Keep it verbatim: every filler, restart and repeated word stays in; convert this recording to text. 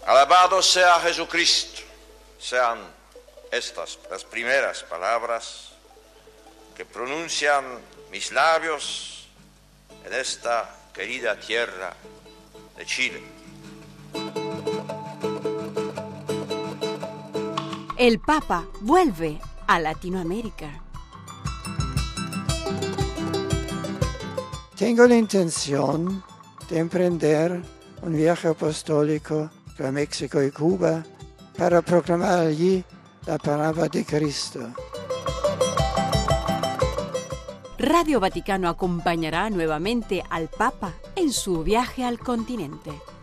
Alabado sea Jesucristo. Sean estas las primeras palabras que pronuncian mis labios en esta querida tierra de Chile. El Papa vuelve a Latinoamérica. Tengo la intención de emprender un viaje apostólico a México y Cuba para proclamar allí la palabra de Cristo. Radio Vaticano acompañará nuevamente al Papa en su viaje al continente.